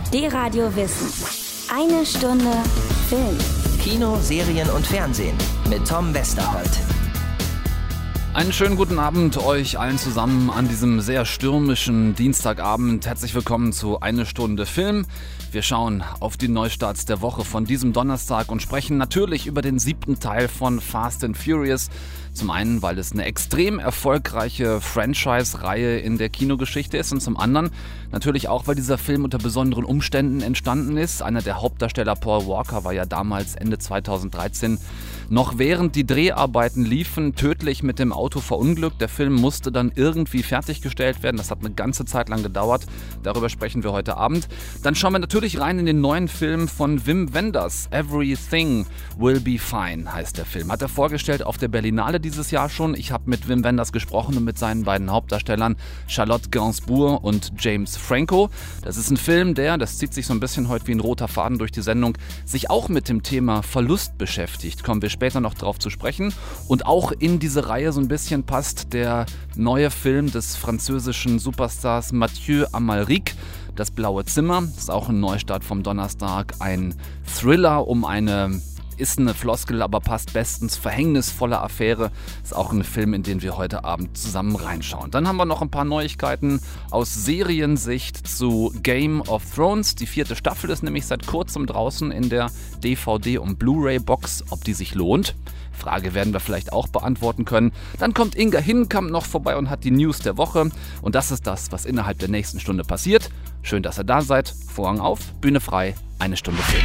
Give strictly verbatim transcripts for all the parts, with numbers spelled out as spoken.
D-Radio Wissen. Eine Stunde Film. Kino, Serien und Fernsehen mit Tom Westerholt. Einen schönen guten Abend euch allen zusammen an diesem sehr stürmischen Dienstagabend. Herzlich willkommen zu Eine Stunde Film. Wir schauen auf die Neustarts der Woche von diesem Donnerstag und sprechen natürlich über den siebten Teil von Fast and Furious. Zum einen, weil es eine extrem erfolgreiche Franchise-Reihe in der Kinogeschichte ist und zum anderen natürlich auch, weil dieser Film unter besonderen Umständen entstanden ist. Einer der Hauptdarsteller, Paul Walker, war ja damals Ende zweitausenddreizehn noch während die Dreharbeiten liefen, tödlich mit dem Auto verunglückt. Der Film musste dann irgendwie fertiggestellt werden. Das hat eine ganze Zeit lang gedauert. Darüber sprechen wir heute Abend. Dann schauen wir natürlich rein in den neuen Film von Wim Wenders. Everything Will Be Fine heißt der Film. Hat er vorgestellt auf der Berlinale dieses Jahr schon. Ich habe mit Wim Wenders gesprochen und mit seinen beiden Hauptdarstellern Charlotte Gainsbourg und James Franco. Das ist ein Film, der, das zieht sich so ein bisschen heute wie ein roter Faden durch die Sendung, sich auch mit dem Thema Verlust beschäftigt. Kommen wir später noch drauf zu sprechen. Und auch in diese Reihe so ein bisschen passt der neue Film des französischen Superstars Mathieu Amalric, Das blaue Zimmer. Das ist auch ein Neustart vom Donnerstag. Ein Thriller um eine, ist eine Floskel, aber passt bestens, verhängnisvolle Affäre. Ist auch ein Film, in den wir heute Abend zusammen reinschauen. Dann haben wir noch ein paar Neuigkeiten aus Seriensicht zu Game of Thrones. Die vierte Staffel ist nämlich seit kurzem draußen in der D V D- und Blu-ray-Box. Ob die sich lohnt? Frage werden wir vielleicht auch beantworten können. Dann kommt Inga Hinkamp noch vorbei und hat die News der Woche. Und das ist das, was innerhalb der nächsten Stunde passiert. Schön, dass ihr da seid. Vorhang auf, Bühne frei, eine Stunde Film.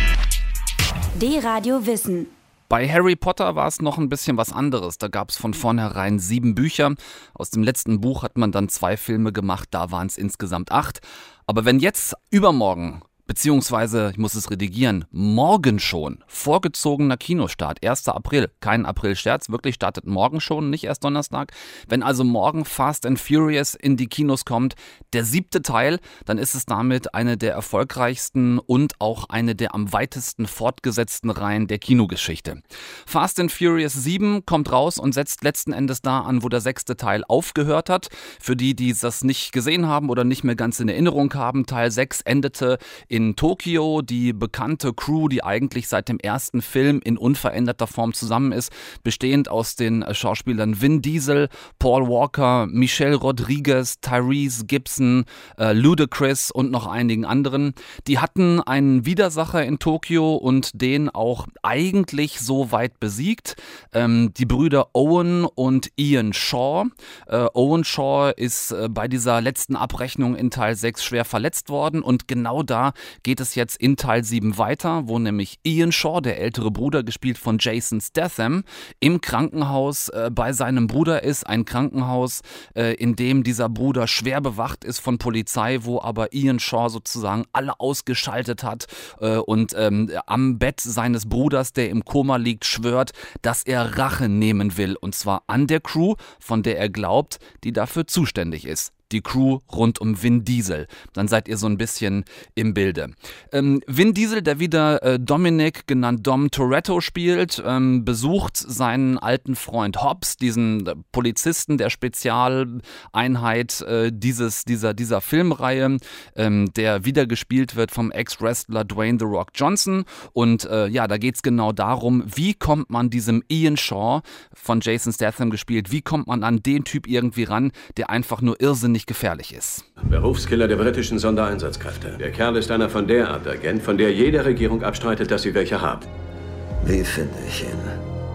D-Radio Wissen. Bei Harry Potter war es noch ein bisschen was anderes. Da gab es von vornherein sieben Bücher. Aus dem letzten Buch hat man dann zwei Filme gemacht, da waren es insgesamt acht. Aber wenn jetzt übermorgen, beziehungsweise, ich muss es redigieren, morgen schon, vorgezogener Kinostart, erster April, kein April-Scherz, wirklich startet morgen schon, nicht erst Donnerstag. Wenn also morgen Fast and Furious in die Kinos kommt, der siebte Teil, dann ist es damit eine der erfolgreichsten und auch eine der am weitesten fortgesetzten Reihen der Kinogeschichte. Fast and Furious sieben kommt raus und setzt letzten Endes da an, wo der sechste Teil aufgehört hat. Für die, die das nicht gesehen haben oder nicht mehr ganz in Erinnerung haben, Teil sechs endete in Tokio. Die bekannte Crew, die eigentlich seit dem ersten Film in unveränderter Form zusammen ist, bestehend aus den Schauspielern Vin Diesel, Paul Walker, Michelle Rodriguez, Tyrese Gibson, äh, Ludacris und noch einigen anderen. Die hatten einen Widersacher in Tokio und den auch eigentlich so weit besiegt. Ähm, die Brüder Owen und Ian Shaw. Äh, Owen Shaw ist äh, bei dieser letzten Abrechnung in Teil sechs schwer verletzt worden und genau da geht es jetzt in Teil sieben weiter, wo nämlich Ian Shaw, der ältere Bruder, gespielt von Jason Statham, im Krankenhaus äh, bei seinem Bruder ist. Ein Krankenhaus, äh, in dem dieser Bruder schwer bewacht ist von Polizei, wo aber Ian Shaw sozusagen alle ausgeschaltet hat äh, und ähm, am Bett seines Bruders, der im Koma liegt, schwört, dass er Rache nehmen will. Und zwar an der Crew, von der er glaubt, die dafür zuständig ist. Die Crew rund um Vin Diesel. Dann seid ihr so ein bisschen im Bilde. Ähm, Vin Diesel, der wieder äh, Dominic, genannt Dom Toretto, spielt, ähm, besucht seinen alten Freund Hobbs, diesen äh, Polizisten der Spezialeinheit äh, dieses, dieser, dieser Filmreihe, ähm, der wieder gespielt wird vom Ex-Wrestler Dwayne The Rock Johnson. Und äh, ja, da geht es genau darum, wie kommt man diesem Ian Shaw, von Jason Statham gespielt, wie kommt man an den Typ irgendwie ran, der einfach nur irrsinnig gefährlich ist. Berufskiller der britischen Sondereinsatzkräfte. Der Kerl ist einer von der Art Agent, von der jede Regierung abstreitet, dass sie welche haben. Wie finde ich ihn?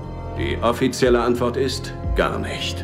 Die offizielle Antwort ist gar nicht.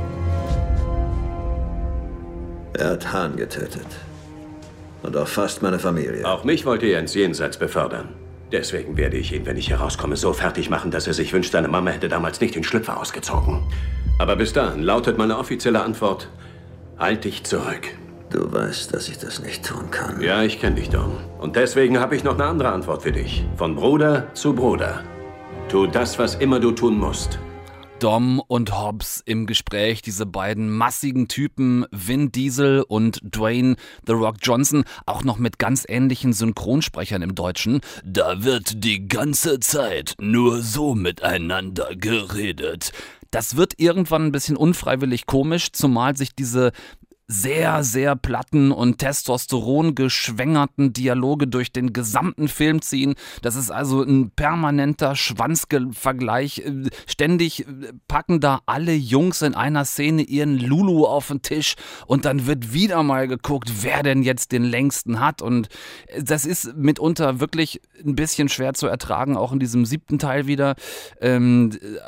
Er hat Hahn getötet. Und auch fast meine Familie. Auch mich wollte er ins Jenseits befördern. Deswegen werde ich ihn, wenn ich herauskomme, so fertig machen, dass er sich wünscht, seine Mama hätte damals nicht den Schlüpfer ausgezogen. Aber bis dahin lautet meine offizielle Antwort: Halt dich zurück. Du weißt, dass ich das nicht tun kann. Ja, ich kenne dich, Dom. Und deswegen habe ich noch eine andere Antwort für dich. Von Bruder zu Bruder. Tu das, was immer du tun musst. Dom und Hobbs im Gespräch, diese beiden massigen Typen, Vin Diesel und Dwayne The Rock Johnson, auch noch mit ganz ähnlichen Synchronsprechern im Deutschen. Da wird die ganze Zeit nur so miteinander geredet. Das wird irgendwann ein bisschen unfreiwillig komisch, zumal sich diese sehr, sehr platten und Testosteron geschwängerten Dialoge durch den gesamten Film ziehen. Das ist also ein permanenter Schwanzvergleich. Ständig packen da alle Jungs in einer Szene ihren Lulu auf den Tisch und dann wird wieder mal geguckt, wer denn jetzt den längsten hat. Und das ist mitunter wirklich ein bisschen schwer zu ertragen, auch in diesem siebten Teil wieder. Ähm,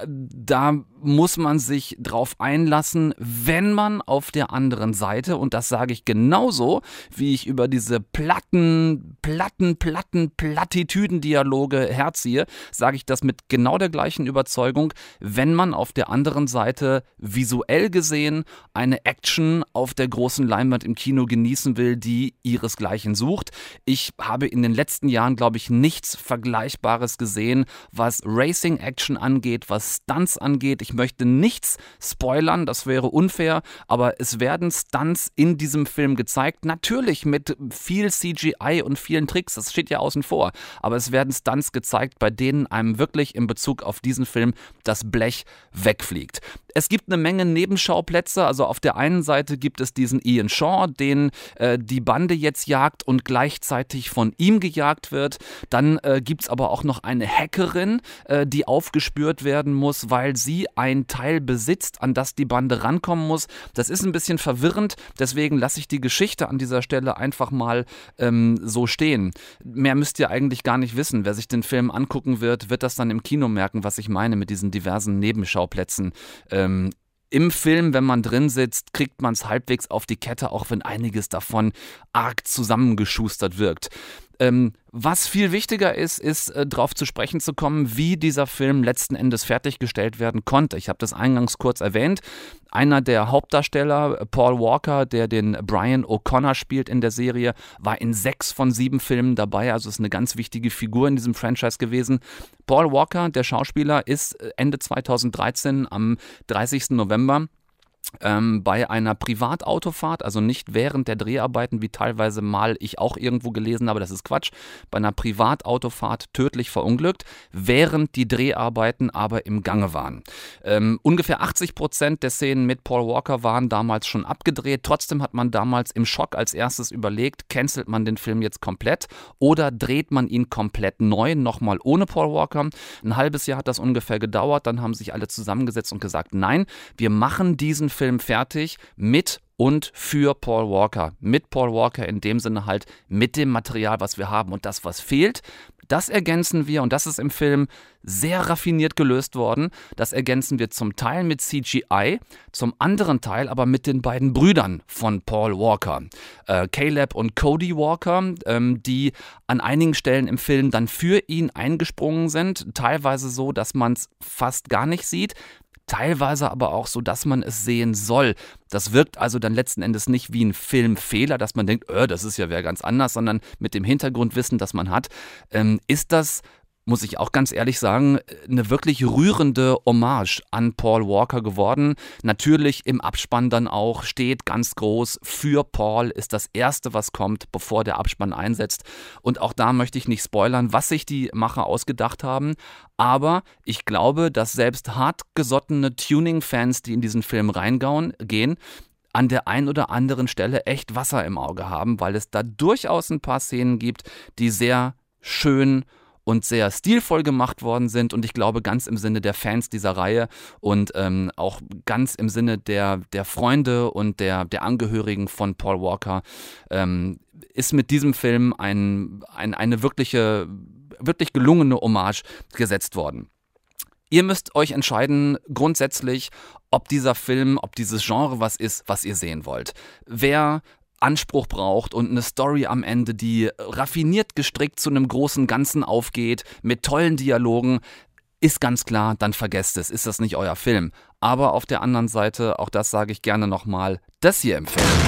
da muss man sich drauf einlassen, wenn man auf der anderen Seite, und das sage ich genauso, wie ich über diese platten, platten, platten, Plattitüden-Dialoge herziehe, sage ich das mit genau der gleichen Überzeugung, wenn man auf der anderen Seite visuell gesehen eine Action auf der großen Leinwand im Kino genießen will, die ihresgleichen sucht. Ich habe in den letzten Jahren, glaube ich, nichts Vergleichbares gesehen, was Racing-Action angeht, was Stunts angeht. Ich möchte nichts spoilern, das wäre unfair, aber es werden Stunts in diesem Film gezeigt, natürlich mit viel C G I und vielen Tricks, das steht ja außen vor, aber es werden Stunts gezeigt, bei denen einem wirklich in Bezug auf diesen Film das Blech wegfliegt. Es gibt eine Menge Nebenschauplätze, also auf der einen Seite gibt es diesen Ian Shaw, den äh, die Bande jetzt jagt und gleichzeitig von ihm gejagt wird. Dann äh, gibt es aber auch noch eine Hackerin, äh, die aufgespürt werden muss, weil sie ein Teil besitzt, an das die Bande rankommen muss. Das ist ein bisschen verwirrend, deswegen lasse ich die Geschichte an dieser Stelle einfach mal ähm, so stehen. Mehr müsst ihr eigentlich gar nicht wissen. Wer sich den Film angucken wird, wird das dann im Kino merken, was ich meine mit diesen diversen Nebenschauplätzen. Ähm, Im Film, wenn man drin sitzt, kriegt man es halbwegs auf die Kette, auch wenn einiges davon arg zusammengeschustert wirkt. Ähm, was viel wichtiger ist, ist äh, darauf zu sprechen zu kommen, wie dieser Film letzten Endes fertiggestellt werden konnte. Ich habe das eingangs kurz erwähnt. Einer der Hauptdarsteller, Paul Walker, der den Brian O'Connor spielt in der Serie, war in sechs von sieben Filmen dabei, also ist eine ganz wichtige Figur in diesem Franchise gewesen. Paul Walker, der Schauspieler, ist Ende zweitausenddreizehn am dreißigsten November Ähm, bei einer Privatautofahrt, also nicht während der Dreharbeiten, wie teilweise mal ich auch irgendwo gelesen habe, das ist Quatsch, bei einer Privatautofahrt tödlich verunglückt, während die Dreharbeiten aber im Gange waren. Ähm, ungefähr achtzig Prozent der Szenen mit Paul Walker waren damals schon abgedreht, trotzdem hat man damals im Schock als erstes überlegt, cancelt man den Film jetzt komplett oder dreht man ihn komplett neu, nochmal ohne Paul Walker. Ein halbes Jahr hat das ungefähr gedauert, dann haben sich alle zusammengesetzt und gesagt, nein, wir machen diesen Film fertig mit und für Paul Walker. Mit Paul Walker in dem Sinne halt mit dem Material, was wir haben. Und das, was fehlt, das ergänzen wir, und das ist im Film sehr raffiniert gelöst worden, das ergänzen wir zum Teil mit C G I, zum anderen Teil aber mit den beiden Brüdern von Paul Walker, äh, Caleb und Cody Walker, ähm, die an einigen Stellen im Film dann für ihn eingesprungen sind, teilweise so, dass man es fast gar nicht sieht, teilweise aber auch so, dass man es sehen soll. Das wirkt also dann letzten Endes nicht wie ein Filmfehler, dass man denkt, äh, das ist ja wer ganz anders, sondern mit dem Hintergrundwissen, das man hat, ähm, ist das, muss ich auch ganz ehrlich sagen, eine wirklich rührende Hommage an Paul Walker geworden. Natürlich im Abspann dann auch steht ganz groß, für Paul ist das Erste, was kommt, bevor der Abspann einsetzt. Und auch da möchte ich nicht spoilern, was sich die Macher ausgedacht haben. Aber ich glaube, dass selbst hartgesottene Tuning-Fans, die in diesen Film reingauen, gehen, an der einen oder anderen Stelle echt Wasser im Auge haben, weil es da durchaus ein paar Szenen gibt, die sehr schön und sehr stilvoll gemacht worden sind, und ich glaube ganz im Sinne der Fans dieser Reihe und ähm, auch ganz im Sinne der, der Freunde und der, der Angehörigen von Paul Walker ähm, ist mit diesem Film ein, ein, eine wirkliche, wirklich gelungene Hommage gesetzt worden. Ihr müsst euch entscheiden, grundsätzlich, ob dieser Film, ob dieses Genre was ist, was ihr sehen wollt. Wer Anspruch braucht und eine Story am Ende, die raffiniert gestrickt zu einem großen Ganzen aufgeht, mit tollen Dialogen, ist ganz klar, dann vergesst es, ist das nicht euer Film. Aber auf der anderen Seite, auch das sage ich gerne nochmal, das hier im Film.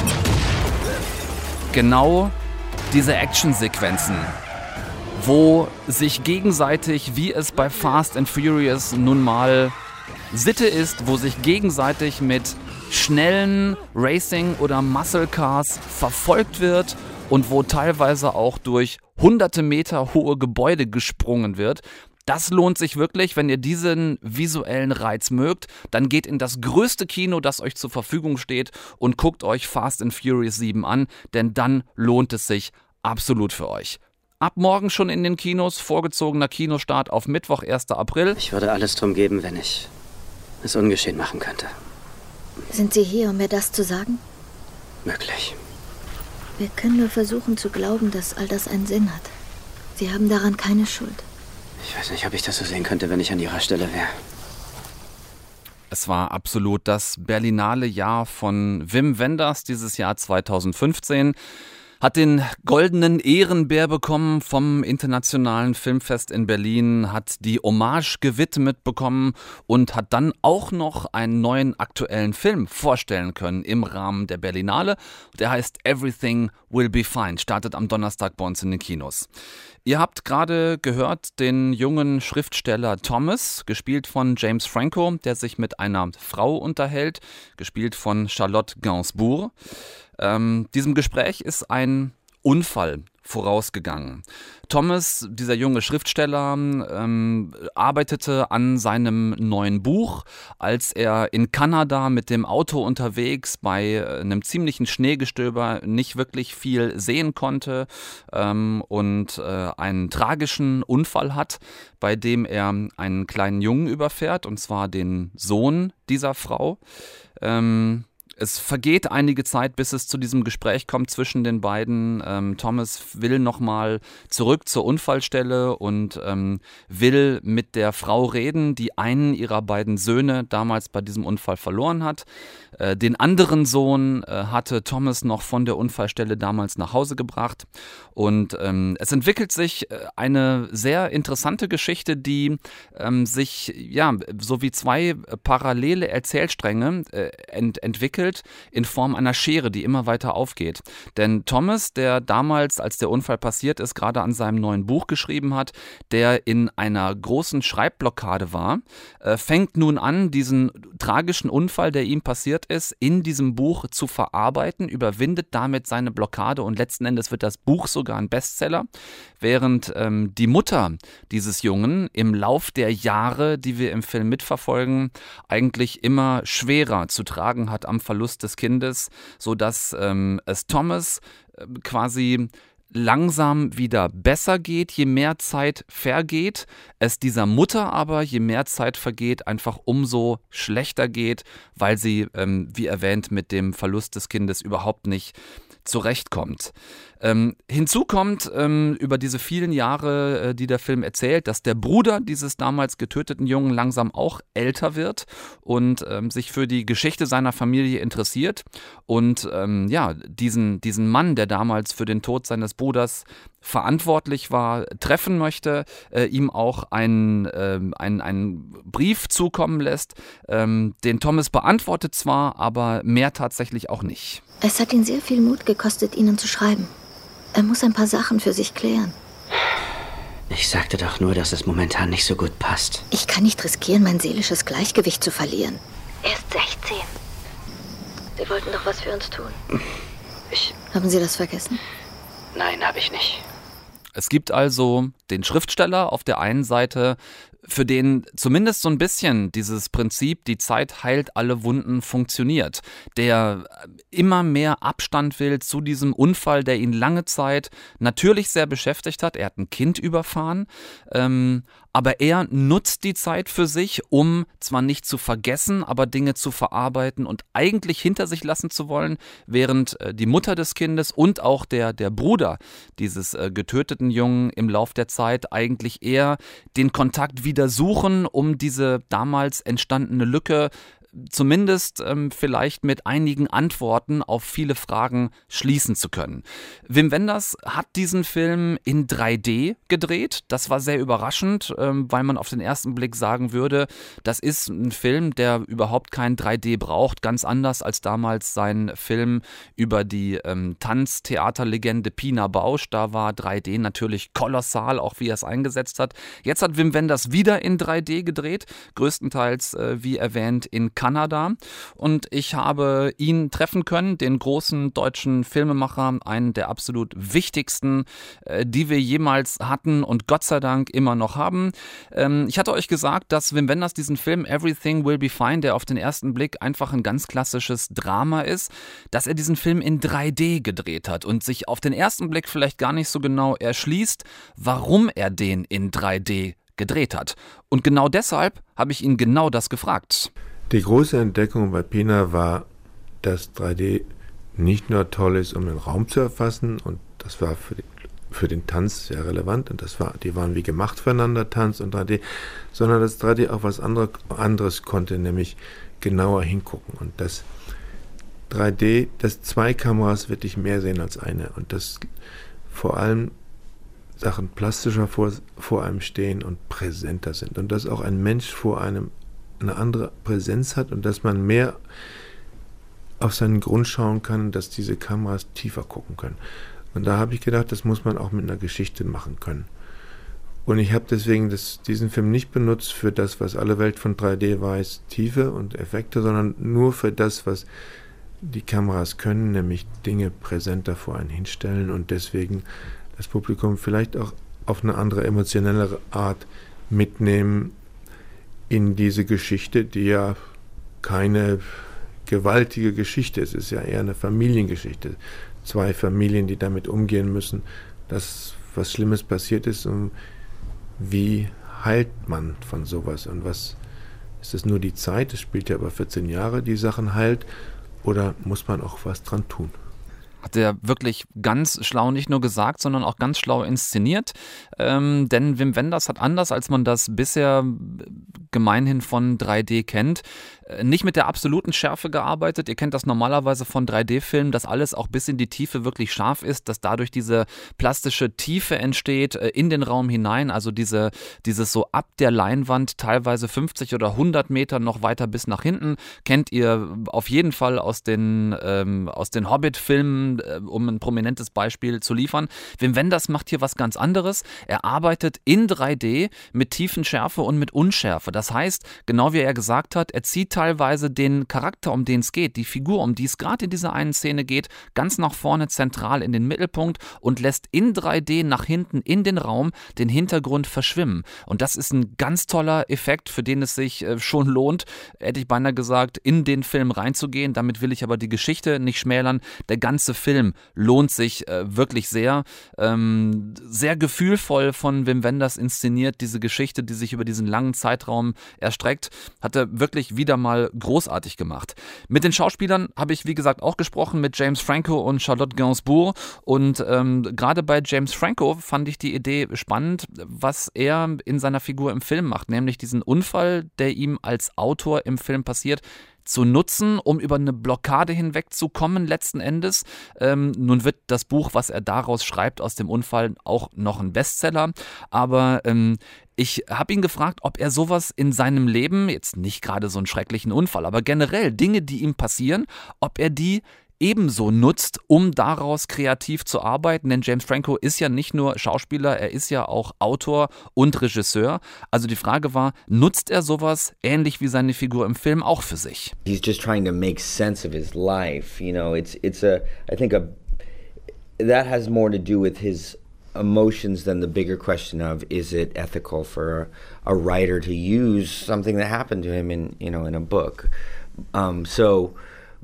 Genau diese Actionsequenzen, wo sich gegenseitig, wie es bei Fast and Furious nun mal Sitte ist, wo sich gegenseitig mit schnellen Racing- oder Muscle Cars verfolgt wird und wo teilweise auch durch hunderte Meter hohe Gebäude gesprungen wird. Das lohnt sich wirklich, wenn ihr diesen visuellen Reiz mögt, dann geht in das größte Kino, das euch zur Verfügung steht und guckt euch Fast and Furious sieben an, denn dann lohnt es sich absolut für euch. Ab morgen schon in den Kinos, vorgezogener Kinostart auf Mittwoch, ersten April. Ich würde alles drum geben, wenn ich es ungeschehen machen könnte. Sind Sie hier, um mir das zu sagen? Möglich. Wir können nur versuchen zu glauben, dass all das einen Sinn hat. Sie haben daran keine Schuld. Ich weiß nicht, ob ich das so sehen könnte, wenn ich an Ihrer Stelle wäre. Es war absolut das Berlinale Jahr von Wim Wenders, dieses Jahr zweitausendfünfzehn. Hat den goldenen Ehrenbär bekommen vom Internationalen Filmfest in Berlin, hat die Hommage gewidmet bekommen und hat dann auch noch einen neuen aktuellen Film vorstellen können im Rahmen der Berlinale. Der heißt Everything Will Be Fine, startet am Donnerstag bei uns in den Kinos. Ihr habt gerade gehört den jungen Schriftsteller Thomas, gespielt von James Franco, der sich mit einer Frau unterhält, gespielt von Charlotte Gainsbourg. Ähm, diesem Gespräch ist ein Unfall vorausgegangen. Thomas, dieser junge Schriftsteller, ähm, arbeitete an seinem neuen Buch, als er in Kanada mit dem Auto unterwegs bei einem ziemlichen Schneegestöber nicht wirklich viel sehen konnte ähm, und äh, einen tragischen Unfall hat, bei dem er einen kleinen Jungen überfährt, und zwar den Sohn dieser Frau. Ähm, Es vergeht einige Zeit, bis es zu diesem Gespräch kommt zwischen den beiden. Ähm, Thomas will nochmal zurück zur Unfallstelle und ähm, will mit der Frau reden, die einen ihrer beiden Söhne damals bei diesem Unfall verloren hat. Äh, den anderen Sohn äh, hatte Thomas noch von der Unfallstelle damals nach Hause gebracht. Und ähm, es entwickelt sich eine sehr interessante Geschichte, die ähm, sich ja so wie zwei parallele Erzählstränge äh, ent- entwickelt in Form einer Schere, die immer weiter aufgeht. Denn Thomas, der damals, als der Unfall passiert ist, gerade an seinem neuen Buch geschrieben hat, der in einer großen Schreibblockade war, äh, fängt nun an, diesen tragischen Unfall, der ihm passiert ist, in diesem Buch zu verarbeiten, überwindet damit seine Blockade und letzten Endes wird das Buch sogar ein Bestseller, während ähm, die Mutter dieses Jungen im Lauf der Jahre, die wir im Film mitverfolgen, eigentlich immer schwerer zu tragen hat am Verlust des Kindes, sodass ähm, es Thomas äh, quasi langsam wieder besser geht, je mehr Zeit vergeht, es dieser Mutter aber, je mehr Zeit vergeht, einfach umso schlechter geht, weil sie, ähm, wie erwähnt, mit dem Verlust des Kindes überhaupt nicht zurechtkommt. Ähm, hinzu kommt ähm, über diese vielen Jahre, äh, die der Film erzählt, dass der Bruder dieses damals getöteten Jungen langsam auch älter wird und ähm, sich für die Geschichte seiner Familie interessiert und ähm, ja, diesen, diesen Mann, der damals für den Tod seines Bruders verantwortlich war, treffen möchte, äh, ihm auch einen, äh, einen, einen Brief zukommen lässt, ähm, den Thomas beantwortet zwar, aber mehr tatsächlich auch nicht. Es hat ihn sehr viel Mut gekostet, Ihnen zu schreiben. Er muss ein paar Sachen für sich klären. Ich sagte doch nur, dass es momentan nicht so gut passt. Ich kann nicht riskieren, mein seelisches Gleichgewicht zu verlieren. Er ist sechzehn. Sie wollten doch was für uns tun. Ich... Haben Sie das vergessen? Nein, habe ich nicht. Es gibt also den Schriftsteller auf der einen Seite, für den zumindest so ein bisschen dieses Prinzip, die Zeit heilt alle Wunden, funktioniert. Der immer mehr Abstand will zu diesem Unfall, der ihn lange Zeit natürlich sehr beschäftigt hat. Er hat ein Kind überfahren, ähm, aber er nutzt die Zeit für sich, um zwar nicht zu vergessen, aber Dinge zu verarbeiten und eigentlich hinter sich lassen zu wollen, während äh, die Mutter des Kindes und auch der, der Bruder dieses äh, getöteten Jungen im Lauf der Zeit eigentlich eher den Kontakt wieder suchen, um diese damals entstandene Lücke zumindest ähm, vielleicht mit einigen Antworten auf viele Fragen schließen zu können. Wim Wenders hat diesen Film in drei D gedreht. Das war sehr überraschend, ähm, weil man auf den ersten Blick sagen würde, das ist ein Film, der überhaupt kein drei D braucht, ganz anders als damals sein Film über die ähm, Tanztheaterlegende Pina Bausch. Da war drei D natürlich kolossal, auch wie er es eingesetzt hat. Jetzt hat Wim Wenders wieder in drei D gedreht, größtenteils, äh, wie erwähnt, in Kanada und ich habe ihn treffen können, den großen deutschen Filmemacher, einen der absolut wichtigsten, äh, die wir jemals hatten und Gott sei Dank immer noch haben. Ähm, ich hatte euch gesagt, dass Wim Wenders diesen Film Everything Will Be Fine, der auf den ersten Blick einfach ein ganz klassisches Drama ist, dass er diesen Film in drei D gedreht hat und sich auf den ersten Blick vielleicht gar nicht so genau erschließt, warum er den in drei D gedreht hat. Und genau deshalb habe ich ihn genau das gefragt. Die große Entdeckung bei Pina war, dass drei D nicht nur toll ist, um den Raum zu erfassen, und das war für, die, für den Tanz sehr relevant, und das war, die waren wie gemacht füreinander, Tanz und drei D, sondern dass drei D auch was andere, anderes konnte, nämlich genauer hingucken. Und das drei D, dass zwei Kameras wirklich mehr sehen als eine, und dass vor allem Sachen plastischer vor, vor einem stehen und präsenter sind. Und dass auch ein Mensch vor einem eine andere Präsenz hat und dass man mehr auf seinen Grund schauen kann, dass diese Kameras tiefer gucken können. Und da habe ich gedacht, das muss man auch mit einer Geschichte machen können. Und ich habe deswegen das, diesen Film nicht benutzt für das, was alle Welt von drei D weiß, Tiefe und Effekte, sondern nur für das, was die Kameras können, nämlich Dinge präsenter vor einen hinstellen und deswegen das Publikum vielleicht auch auf eine andere, emotionellere Art mitnehmen in diese Geschichte, die ja keine gewaltige Geschichte ist. Es ist ja eher eine Familiengeschichte. Zwei Familien, die damit umgehen müssen, dass was Schlimmes passiert ist, und wie heilt man von sowas? Und was ist es nur die Zeit? Es spielt ja über vierzehn Jahre, die Sachen heilt, oder muss man auch was dran tun? Hat er wirklich ganz schlau nicht nur gesagt, sondern auch ganz schlau inszeniert. Ähm, denn Wim Wenders hat anders, als man das bisher gemeinhin von drei D kennt, nicht mit der absoluten Schärfe gearbeitet. Ihr kennt das normalerweise von drei D-Filmen, dass alles auch bis in die Tiefe wirklich scharf ist, dass dadurch diese plastische Tiefe entsteht in den Raum hinein, also diese, dieses so ab der Leinwand teilweise fünfzig oder hundert Meter noch weiter bis nach hinten. Kennt ihr auf jeden Fall aus den, ähm, aus den Hobbit-Filmen, äh, um ein prominentes Beispiel zu liefern. Wim Wenders macht hier was ganz anderes. Er arbeitet in drei D mit Tiefenschärfe und mit Unschärfe. Das heißt, genau wie er gesagt hat, er zieht teilweise den Charakter, um den es geht, die Figur, um die es gerade in dieser einen Szene geht, ganz nach vorne zentral in den Mittelpunkt und lässt in drei D nach hinten in den Raum den Hintergrund verschwimmen. Und das ist ein ganz toller Effekt, für den es sich äh, schon lohnt, hätte ich beinahe gesagt, in den Film reinzugehen. Damit will ich aber die Geschichte nicht schmälern. Der ganze Film lohnt sich äh, wirklich sehr. Ähm, sehr gefühlvoll von Wim Wenders inszeniert, diese Geschichte, die sich über diesen langen Zeitraum erstreckt, hat er wirklich wieder mal großartig gemacht. Mit den Schauspielern habe ich, wie gesagt, auch gesprochen, mit James Franco und Charlotte Gainsbourg, und ähm, gerade bei James Franco fand ich die Idee spannend, was er in seiner Figur im Film macht, nämlich diesen Unfall, der ihm als Autor im Film passiert, zu nutzen, um über eine Blockade hinwegzukommen letzten Endes. Ähm, nun wird das Buch, was er daraus schreibt, aus dem Unfall auch noch ein Bestseller, aber ähm, ich habe ihn gefragt, ob er sowas in seinem Leben, jetzt nicht gerade so einen schrecklichen Unfall, aber generell Dinge, die ihm passieren, ob er die ebenso nutzt, um daraus kreativ zu arbeiten, denn James Franco ist ja nicht nur Schauspieler, er ist ja auch Autor und Regisseur. Also die Frage war, nutzt er sowas ähnlich wie seine Figur im Film auch für sich? He's just trying to make sense of his life, you know, it's it's a I think a that has more to do with his emotions than the bigger question of, is it ethical for a, a writer to use something that happened to him in, you know, in a book. Um, so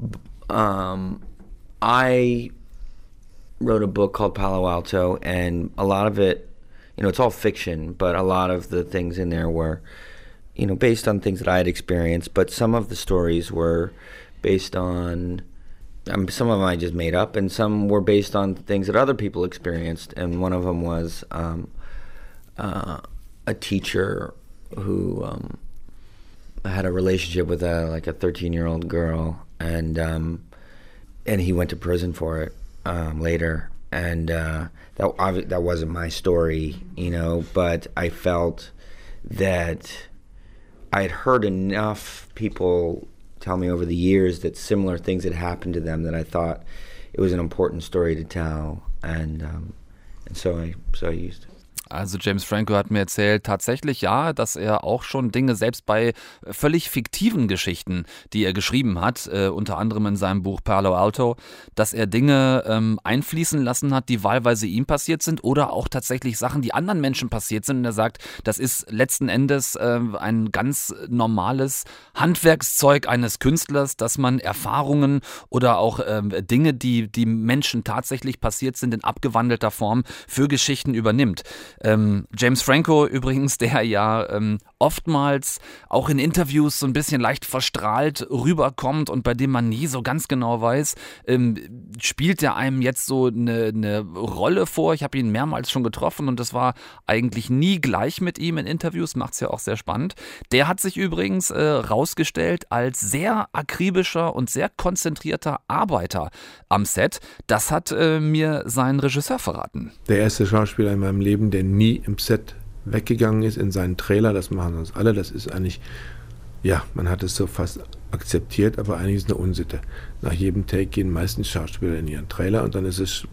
um, I wrote a book called Palo Alto, and a lot of it, you know, it's all fiction, but a lot of the things in there were, you know, based on things that I had experienced, but some of the stories were based on, um, some of them I just made up, and some were based on things that other people experienced, and one of them was um, uh, a teacher who um, had a relationship with a, like a thirteen-year-old girl, and um, and he went to prison for it um, later, and uh, that that wasn't my story, you know, but I felt that I had heard enough people tell me over the years that similar things had happened to them that I thought it was an important story to tell, and um, and so I so I used it. Also James Franco hat mir erzählt, tatsächlich ja, dass er auch schon Dinge, selbst bei völlig fiktiven Geschichten, die er geschrieben hat, äh, unter anderem in seinem Buch Palo Alto, dass er Dinge ähm, einfließen lassen hat, die wahlweise ihm passiert sind oder auch tatsächlich Sachen, die anderen Menschen passiert sind. Und er sagt, das ist letzten Endes äh, ein ganz normales Handwerkszeug eines Künstlers, dass man Erfahrungen oder auch äh, Dinge, die, die Menschen tatsächlich passiert sind, in abgewandelter Form für Geschichten übernimmt. Ähm, James Franco übrigens, der ja ähm, oftmals auch in Interviews so ein bisschen leicht verstrahlt rüberkommt und bei dem man nie so ganz genau weiß, ähm, spielt er einem jetzt so eine, eine Rolle vor. Ich habe ihn mehrmals schon getroffen und das war eigentlich nie gleich mit ihm in Interviews, macht es ja auch sehr spannend. Der hat sich übrigens äh, rausgestellt als sehr akribischer und sehr konzentrierter Arbeiter am Set. Das hat äh, mir sein Regisseur verraten. Der erste Schauspieler in meinem Leben, der nie im Set weggegangen ist in seinen Trailer, das machen sonst alle, das ist eigentlich, ja, man hat es so fast akzeptiert, aber eigentlich ist es eine Unsitte. Nach jedem Take gehen meistens Schauspieler in ihren Trailer und dann ist es,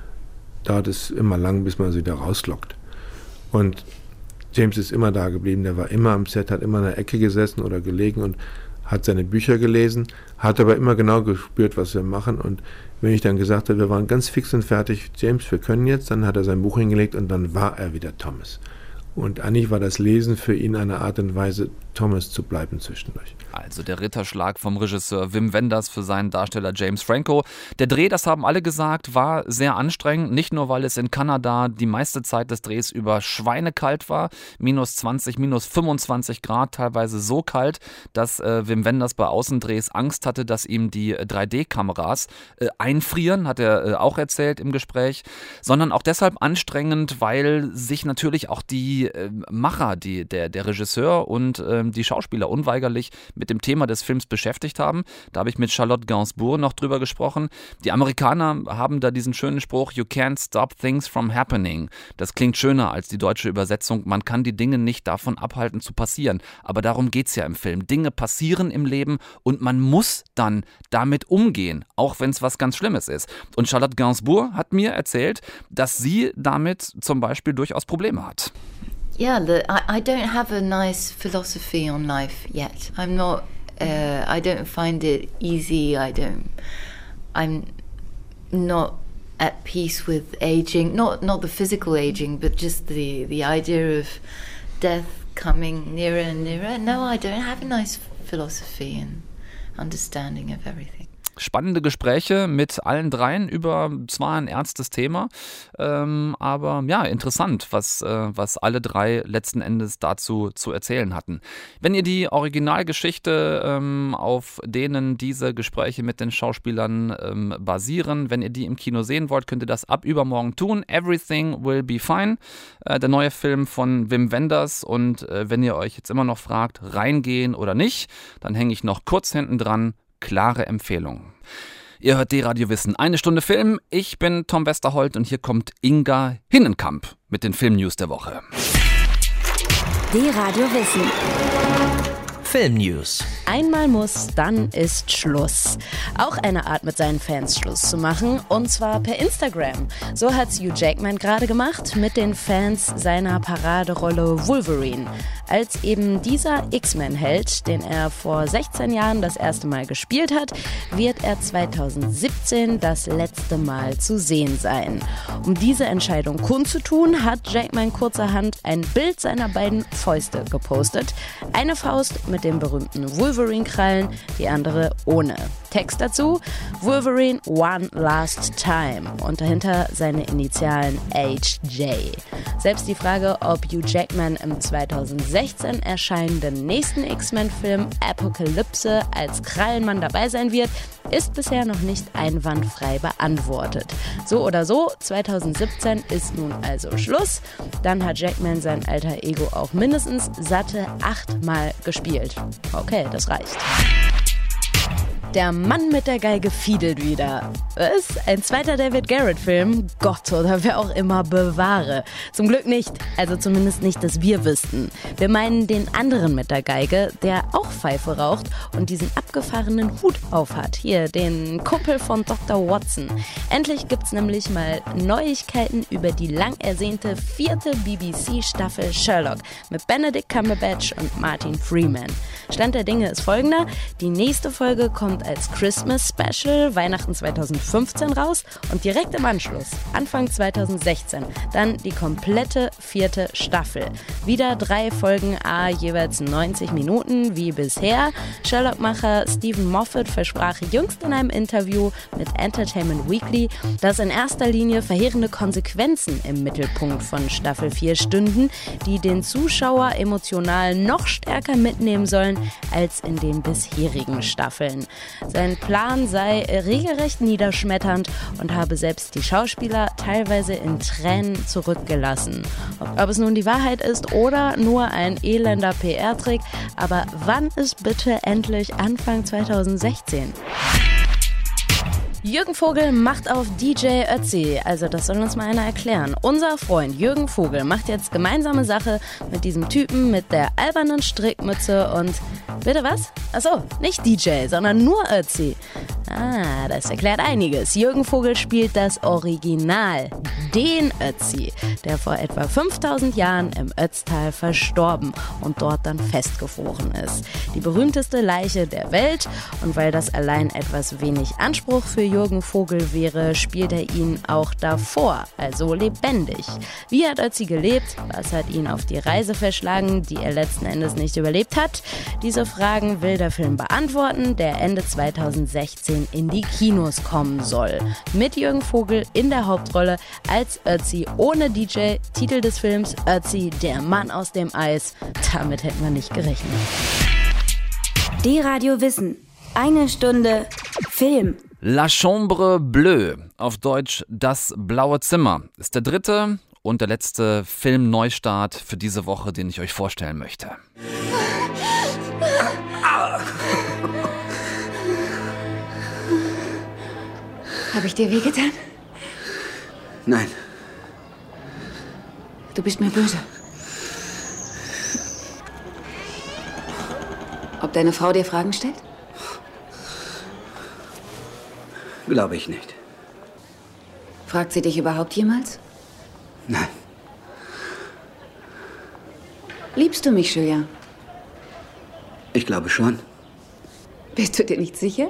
dauert es immer lang, bis man sie da rauslockt. Und James ist immer da geblieben, der war immer am Set, hat immer in der Ecke gesessen oder gelegen und hat seine Bücher gelesen, hat aber immer genau gespürt, was wir machen. Und wenn ich dann gesagt habe, wir waren ganz fix und fertig, James, wir können jetzt, dann hat er sein Buch hingelegt und dann war er wieder Thomas. Und eigentlich war das Lesen für ihn eine Art und Weise, Thomas zu bleiben zwischendurch. Also der Ritterschlag vom Regisseur Wim Wenders für seinen Darsteller James Franco. Der Dreh, das haben alle gesagt, war sehr anstrengend. Nicht nur, weil es in Kanada die meiste Zeit des Drehs über schweinekalt war. minus zwanzig, minus fünfundzwanzig Grad, teilweise so kalt, dass äh, Wim Wenders bei Außendrehs Angst hatte, dass ihm die drei D-Kameras äh, einfrieren, hat er äh, auch erzählt im Gespräch. Sondern auch deshalb anstrengend, weil sich natürlich auch die äh, Macher, die, der, der Regisseur und äh, die Schauspieler unweigerlich mit dem Thema des Films beschäftigt haben. Da habe ich mit Charlotte Gainsbourg noch drüber gesprochen. Die Amerikaner haben da diesen schönen Spruch, you can't stop things from happening. Das klingt schöner als die deutsche Übersetzung. Man kann die Dinge nicht davon abhalten zu passieren. Aber darum geht es ja im Film. Dinge passieren im Leben und man muss dann damit umgehen, auch wenn es was ganz Schlimmes ist. Und Charlotte Gainsbourg hat mir erzählt, dass sie damit zum Beispiel durchaus Probleme hat. Yeah, the, I, I don't have a nice philosophy on life yet. I'm not, uh, I don't find it easy. I don't, I'm not at peace with aging. Not not the physical aging, but just the, the idea of death coming nearer and nearer. No, I don't have a nice philosophy and understanding of everything. Spannende Gespräche mit allen dreien über zwar ein ernstes Thema, ähm, aber ja, interessant, was, äh, was alle drei letzten Endes dazu zu erzählen hatten. Wenn ihr die Originalgeschichte, ähm, auf denen diese Gespräche mit den Schauspielern ähm, basieren, wenn ihr die im Kino sehen wollt, könnt ihr das ab übermorgen tun. Everything Will Be Fine, äh, der neue Film von Wim Wenders. Und äh, wenn ihr euch jetzt immer noch fragt, reingehen oder nicht, dann hänge ich noch kurz hinten dran. Klare Empfehlung. Ihr hört D-Radio Wissen, eine Stunde Film. Ich bin Tom Westerholt und hier kommt Inga Hinnenkamp mit den Filmnews der Woche. D-Radio Wissen. Filmnews. Einmal muss, dann ist Schluss. Auch eine Art, mit seinen Fans Schluss zu machen, und zwar per Instagram. So hat's Hugh Jackman gerade gemacht mit den Fans seiner Paraderolle Wolverine. Als eben dieser X-Men-Held, den er vor sechzehn Jahren das erste Mal gespielt hat, wird er zweitausendsiebzehn das letzte Mal zu sehen sein. Um diese Entscheidung kundzutun, hat Jackman kurzerhand ein Bild seiner beiden Fäuste gepostet. Eine Faust mit dem berühmten Wolverine-Krallen, die andere ohne. Text dazu: Wolverine One Last Time und dahinter seine Initialen H J. Selbst die Frage, ob Hugh Jackman im zweitausendsechzehn erscheinenden nächsten X-Men-Film Apokalypse als Krallenmann dabei sein wird, ist bisher noch nicht einwandfrei beantwortet. So oder so, zweitausendsiebzehn ist nun also Schluss. Dann hat Jackman sein alter Ego auch mindestens satte achtmal gespielt. Okay, das reicht. Der Mann mit der Geige fiedelt wieder. Was? Ein zweiter David Garrett-Film? Gott oder wer auch immer bewahre. Zum Glück nicht. Also zumindest nicht, dass wir wüssten. Wir meinen den anderen mit der Geige, der auch Pfeife raucht und diesen abgefahrenen Hut aufhat. Hier, den Kumpel von Doktor Watson. Endlich gibt's nämlich mal Neuigkeiten über die lang ersehnte vierte B B C-Staffel Sherlock mit Benedict Cumberbatch und Martin Freeman. Stand der Dinge ist folgender. Die nächste Folge kommt als Christmas Special Weihnachten zweitausendfünfzehn raus und direkt im Anschluss, Anfang zweitausendsechzehn, dann die komplette vierte Staffel. Wieder drei Folgen à jeweils neunzig Minuten wie bisher. Sherlock-Macher Stephen Moffat versprach jüngst in einem Interview mit Entertainment Weekly, dass in erster Linie verheerende Konsequenzen im Mittelpunkt von Staffel vier stünden, die den Zuschauer emotional noch stärker mitnehmen sollen als in den bisherigen Staffeln. Sein Plan sei regelrecht niederschmetternd und habe selbst die Schauspieler teilweise in Tränen zurückgelassen. Ob, ob es nun die Wahrheit ist oder nur ein elender P R-Trick, aber wann ist bitte endlich Anfang zweitausendsechzehn? Jürgen Vogel macht auf D J Ötzi, also das soll uns mal einer erklären. Unser Freund Jürgen Vogel macht jetzt gemeinsame Sache mit diesem Typen mit der albernen Strickmütze und... Bitte was? Achso, nicht D J, sondern nur Ötzi. Ah, das erklärt einiges. Jürgen Vogel spielt das Original, den Ötzi, der vor etwa fünftausend Jahren im Ötztal verstorben und dort dann festgefroren ist. Die berühmteste Leiche der Welt, und weil das allein etwas wenig Anspruch für Jürgen Vogel wäre, spielt er ihn auch davor, also lebendig. Wie hat Ötzi gelebt? Was hat ihn auf die Reise verschlagen, die er letzten Endes nicht überlebt hat? Diese Fragen will der Film beantworten, der Ende zweitausendsechzehn in die Kinos kommen soll. Mit Jürgen Vogel in der Hauptrolle als Ötzi ohne D J. Titel des Films: Ötzi, der Mann aus dem Eis. Damit hätten wir nicht gerechnet. D-Radio Wissen. Eine Stunde Film. La Chambre Bleue, auf Deutsch Das blaue Zimmer, ist der dritte und der letzte Filmneustart für diese Woche, den ich euch vorstellen möchte. Habe ich dir wehgetan? Nein. Du bist mir böse. Ob deine Frau dir Fragen stellt? Glaube ich nicht. Fragt sie dich überhaupt jemals? Nein. Liebst du mich, Julia? Ich glaube schon. Bist du dir nicht sicher?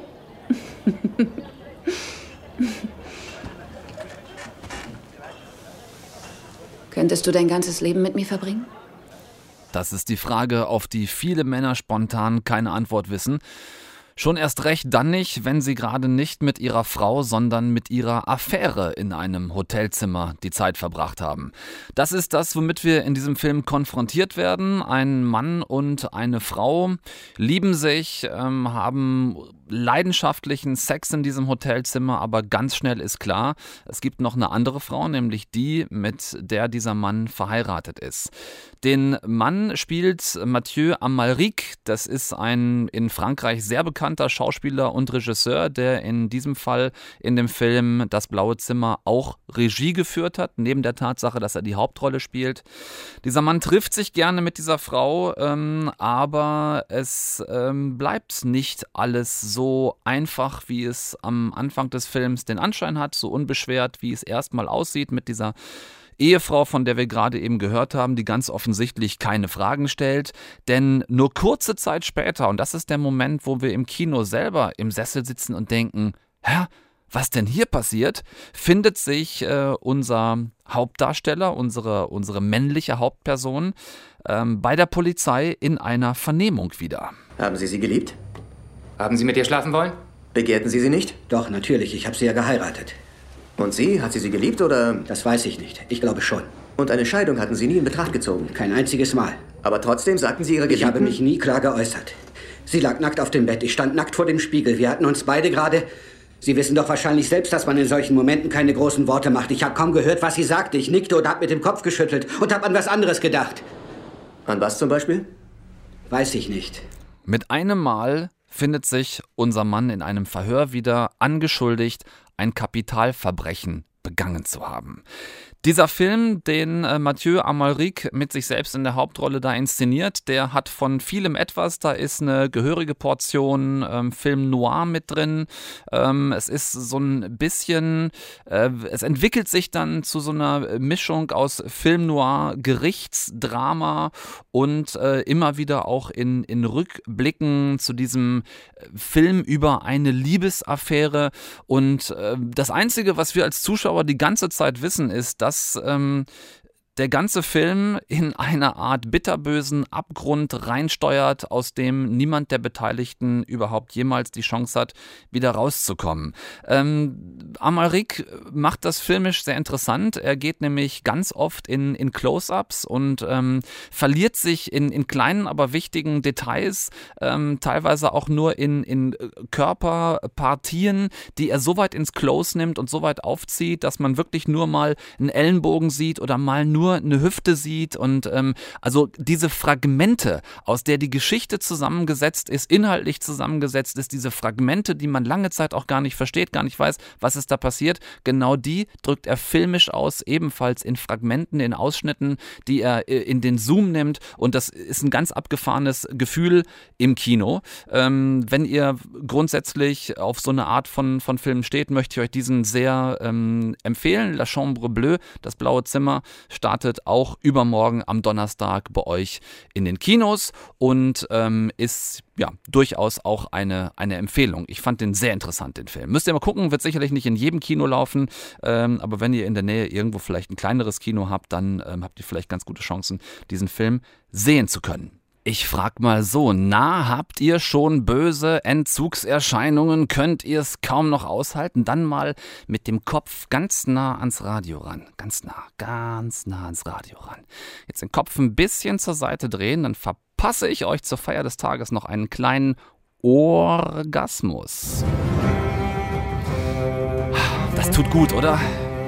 Könntest du dein ganzes Leben mit mir verbringen? Das ist die Frage, auf die viele Männer spontan keine Antwort wissen. Schon erst recht dann nicht, wenn sie gerade nicht mit ihrer Frau, sondern mit ihrer Affäre in einem Hotelzimmer die Zeit verbracht haben. Das ist das, womit wir in diesem Film konfrontiert werden. Ein Mann und eine Frau lieben sich, ähm, haben leidenschaftlichen Sex in diesem Hotelzimmer, aber ganz schnell ist klar, es gibt noch eine andere Frau, nämlich die, mit der dieser Mann verheiratet ist. Den Mann spielt Mathieu Amalric, das ist ein in Frankreich sehr bekannter Schauspieler und Regisseur, der in diesem Fall in dem Film Das blaue Zimmer auch Regie geführt hat, neben der Tatsache, dass er die Hauptrolle spielt. Dieser Mann trifft sich gerne mit dieser Frau, ähm, aber es ähm, bleibt nicht alles so einfach, wie es am Anfang des Films den Anschein hat, so unbeschwert, wie es erstmal aussieht mit dieser Ehefrau, von der wir gerade eben gehört haben, die ganz offensichtlich keine Fragen stellt. Denn nur kurze Zeit später, und das ist der Moment, wo wir im Kino selber im Sessel sitzen und denken, hä, was denn hier passiert, findet sich äh, unser Hauptdarsteller, unsere, unsere männliche Hauptperson, ähm, bei der Polizei in einer Vernehmung wieder. Haben Sie sie geliebt? Haben Sie mit ihr schlafen wollen? Begehrten Sie sie nicht? Doch, natürlich. Ich habe sie ja geheiratet. Und Sie? Hat sie sie geliebt, oder? Das weiß ich nicht. Ich glaube schon. Und eine Scheidung hatten Sie nie in Betracht gezogen? Kein einziges Mal. Aber trotzdem sagten Sie Ihre Geliebten... Ich habe mich nie klar geäußert. Sie lag nackt auf dem Bett. Ich stand nackt vor dem Spiegel. Wir hatten uns beide gerade... Sie wissen doch wahrscheinlich selbst, dass man in solchen Momenten keine großen Worte macht. Ich habe kaum gehört, was sie sagte. Ich nickte oder habe mit dem Kopf geschüttelt und habe an was anderes gedacht. An was zum Beispiel? Weiß ich nicht. Mit einem Mal findet sich unser Mann in einem Verhör wieder angeschuldigt, ein Kapitalverbrechen begangen zu haben. Dieser Film, den äh, Mathieu Amalric mit sich selbst in der Hauptrolle da inszeniert, der hat von vielem etwas. Da ist eine gehörige Portion ähm, Film Noir mit drin. Ähm, es ist so ein bisschen, äh, es entwickelt sich dann zu so einer Mischung aus Film Noir, Gerichtsdrama und äh, immer wieder auch in, in Rückblicken zu diesem Film über eine Liebesaffäre. Und äh, das Einzige, was wir als Zuschauer die ganze Zeit wissen, ist, dass dass ähm, der ganze Film in eine Art bitterbösen Abgrund reinsteuert, aus dem niemand der Beteiligten überhaupt jemals die Chance hat, wieder rauszukommen. Ähm, Amalric macht das filmisch sehr interessant. Er geht nämlich ganz oft in, in Close-Ups und ähm, verliert sich in, in kleinen, aber wichtigen Details, ähm, teilweise auch nur in, in Körperpartien, die er so weit ins Close nimmt und so weit aufzieht, dass man wirklich nur mal einen Ellenbogen sieht oder mal nur eine Hüfte sieht und ähm, also diese Fragmente, aus der die Geschichte zusammengesetzt ist, inhaltlich zusammengesetzt ist, diese Fragmente, die man lange Zeit auch gar nicht versteht, gar nicht weiß, was ist da passiert, genau die drückt er filmisch aus, ebenfalls in Fragmenten, in Ausschnitten, die er in den Zoom nimmt und das ist ein ganz abgefahrenes Gefühl im Kino. Ähm, wenn ihr grundsätzlich auf so eine Art von, von Filmen steht, möchte ich euch diesen sehr ähm, empfehlen. La Chambre Bleue, das blaue Zimmer, startet auch übermorgen am Donnerstag bei euch in den Kinos und ähm, ist ja durchaus auch eine, eine Empfehlung. Ich fand den sehr interessant, den Film. Müsst ihr mal gucken, wird sicherlich nicht in jedem Kino laufen, ähm, aber wenn ihr in der Nähe irgendwo vielleicht ein kleineres Kino habt, dann ähm, habt ihr vielleicht ganz gute Chancen, diesen Film sehen zu können. Ich frag mal so, na, habt ihr schon böse Entzugserscheinungen? Könnt ihr es kaum noch aushalten? Dann mal mit dem Kopf ganz nah ans Radio ran. Ganz nah, ganz nah ans Radio ran. Jetzt den Kopf ein bisschen zur Seite drehen, dann verpasse ich euch zur Feier des Tages noch einen kleinen Orgasmus. Das tut gut, oder?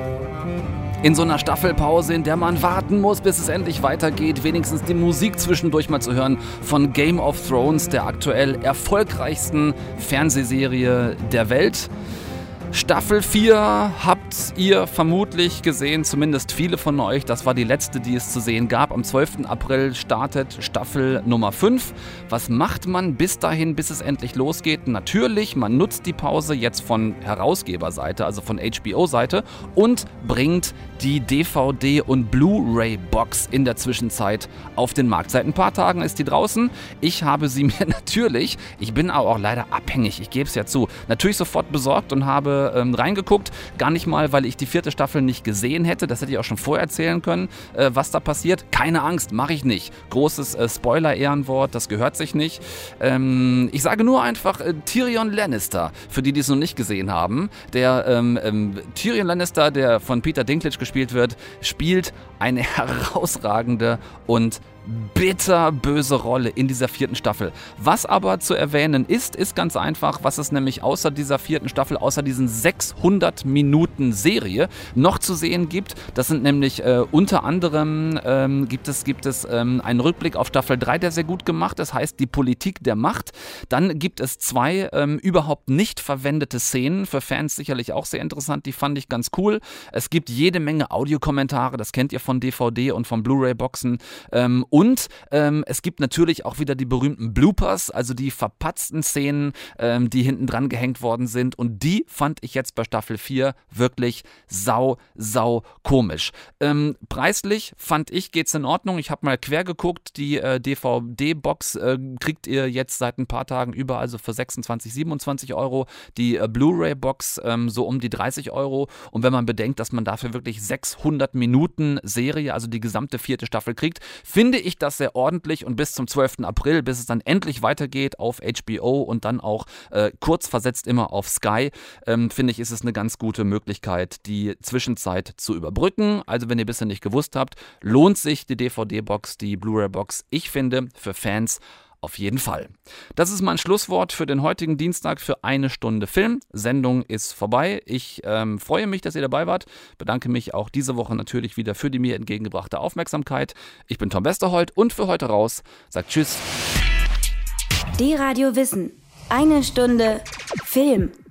In so einer Staffelpause, in der man warten muss, bis es endlich weitergeht, wenigstens die Musik zwischendurch mal zu hören von Game of Thrones, der aktuell erfolgreichsten Fernsehserie der Welt. Staffel vier habt ihr vermutlich gesehen, zumindest viele von euch. Das war die letzte, die es zu sehen gab. Am zwölften April startet Staffel Nummer fünf. Was macht man bis dahin, bis es endlich losgeht? Natürlich, man nutzt die Pause jetzt von Herausgeberseite, also von H B O-Seite und bringt die D V D- und Blu-ray-Box in der Zwischenzeit auf den Markt. Seit ein paar Tagen ist die draußen. Ich habe sie mir natürlich, ich bin aber auch leider abhängig, ich gebe es ja zu, natürlich sofort besorgt und habe ähm, reingeguckt. Gar nicht mal, weil ich die vierte Staffel nicht gesehen hätte. Das hätte ich auch schon vorher erzählen können, äh, was da passiert. Keine Angst, mache ich nicht. Großes äh, Spoiler-Ehrenwort, das gehört sich nicht. Ähm, ich sage nur einfach äh, Tyrion Lannister, für die, die es noch nicht gesehen haben. Der ähm, ähm, Tyrion Lannister, der von Peter Dinklage gespielt wird, spielt eine herausragende und bitterböse Rolle in dieser vierten Staffel. Was aber zu erwähnen ist, ist ganz einfach, was es nämlich außer dieser vierten Staffel, außer diesen sechshundert Minuten Serie noch zu sehen gibt. Das sind nämlich äh, unter anderem ähm, gibt es, gibt es ähm, einen Rückblick auf Staffel drei, der sehr gut gemacht ist, heißt die Politik der Macht. Dann gibt es zwei ähm, überhaupt nicht verwendete Szenen, für Fans sicherlich auch sehr interessant, die fand ich ganz cool. Es gibt jede Menge Audiokommentare, das kennt ihr von D V D und von Blu-ray-Boxen. Ähm, Und ähm, es gibt natürlich auch wieder die berühmten Bloopers, also die verpatzten Szenen, ähm, die hinten dran gehängt worden sind. Und die fand ich jetzt bei Staffel vier wirklich sau, sau komisch. Ähm, preislich fand ich, geht's in Ordnung. Ich habe mal quer geguckt. Die äh, D V D-Box äh, kriegt ihr jetzt seit ein paar Tagen überall, also für sechsundzwanzig, siebenundzwanzig Euro. Die äh, Blu-ray-Box ähm, so um die dreißig Euro. Und wenn man bedenkt, dass man dafür wirklich sechshundert Minuten Serie, also die gesamte vierte Staffel kriegt, finde ich ich das sehr ordentlich und bis zum zwölften April, bis es dann endlich weitergeht auf H B O und dann auch äh, kurz versetzt immer auf Sky, ähm, finde ich, ist es eine ganz gute Möglichkeit, die Zwischenzeit zu überbrücken. Also wenn ihr bisher nicht gewusst habt, lohnt sich die D V D-Box, die Blu-ray-Box. Ich finde, für Fans auf jeden Fall. Das ist mein Schlusswort für den heutigen Dienstag für eine Stunde Film. Sendung ist vorbei. Ich ähm, freue mich, dass ihr dabei wart. Bedanke mich auch diese Woche natürlich wieder für die mir entgegengebrachte Aufmerksamkeit. Ich bin Tom Westerholt und für heute raus sagt Tschüss. Die Radio Wissen. Eine Stunde Film.